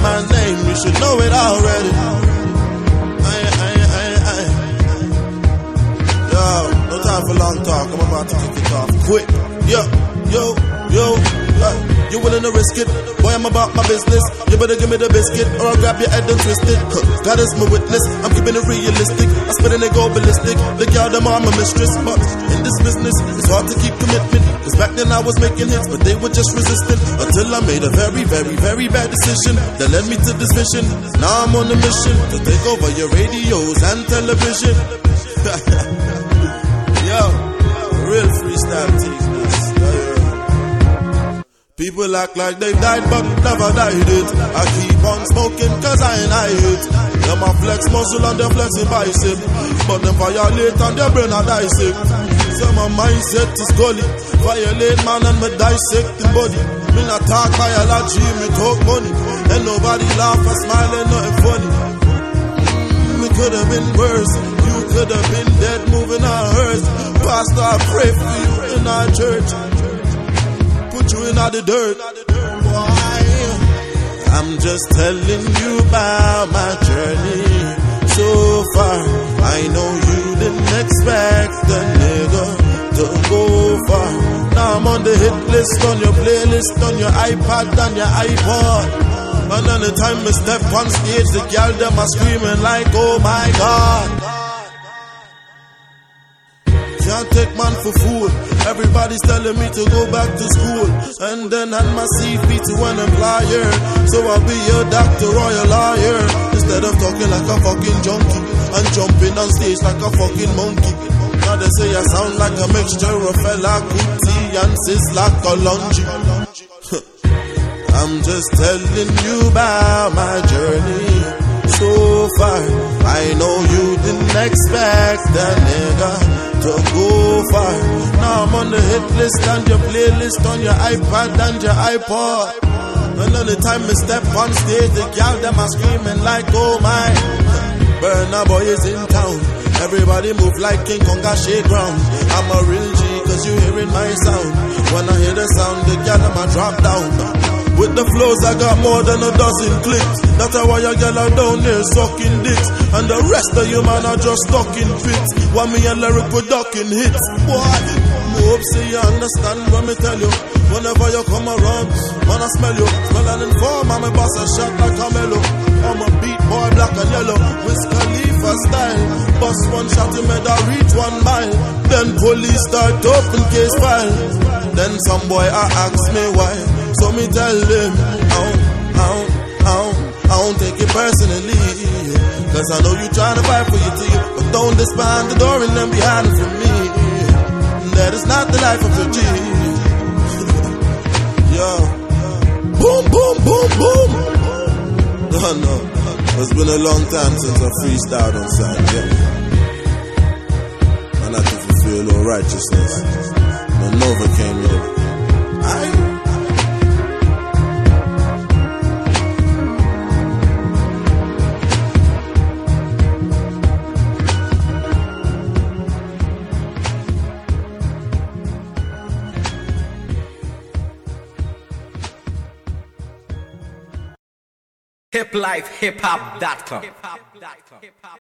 my name, you should know it already. Yo, no time for long talk, I'm about to kick it off quick. Yo, you willing to risk it? Boy, I'm about my business. You better give me the biscuit, or I'll grab your head and twist it. God is my witness, I'm keeping it realistic. I spit and they go ballistic. The girl, them are my mistress. But in this business, it's hard to keep commitment. Cause back then I was making hits, but they were just resistant. Until I made a very, very, very bad decision that led me to this vision. Now I'm on a mission to take over your radios and television. Yo, real freestyle team. People act like they died but never died it. I keep on smoking cause I ain't I it. Them a flex muscle and them flexing bicep, but them violate and their brain are dissect. So my mindset is gully. Violate man and me dissect the body. Me not talk biology, me talk money. And nobody laugh or smile and nothing funny. We could have been worse. You could have been dead moving our hearse. Pastor, I pray for you in our church. Put you in all the dirt. Why? I'm just telling you about my journey so far. I know you didn't expect a nigga to go far. Now I'm on the hit list, on your playlist, on your iPad and your iPod. And anytime I step on stage, the girl them are screaming like, oh my God. Can't take man for fool. Everybody's telling me to go back to school and then hand my CV to an employer. So I'll be your doctor or your lawyer, instead of talking like a fucking junkie and jumping on stage like a fucking monkey. Now they say I sound like a mixture of Fela Kuti and Sizzla Kalonji. I'm just telling you about my journey so far. I know you didn't expect a nigga to go far. Now I'm on the hit list and your playlist on your iPad and your iPod. And anytime I step on stage, the girl them are screaming like, oh my. Burna Boy is in town. Everybody move like King Konga shake ground. I'm a real G cause you hearing my sound. When I hear the sound, the girl them a drop down. With the flows, I got more than a dozen clicks. That's why your girl are down there sucking dicks. And the rest of you man are just talking fits. While me and lyric production hits. What? Hope say you understand when me tell you. Whenever you come around, man I smell you. Smell and inform, I'm a boss a shot like a mellow. I'm a beat boy, black and yellow. Wiz Khalifa style. Bust one shot, he made I reach 1 mile. Then police start open case file. Then some boy ask me why. So me tell them, I don't take it personally. Cause I know you trying to fight for your team, but don't despise the door and then be hiding from me. That is not the life of a G. Yo, boom, boom, boom, boom. No, it's been a long time since I freestyled on side, yeah. And I had to fulfill all righteousness. When Nova came in, hiplifehiphop.com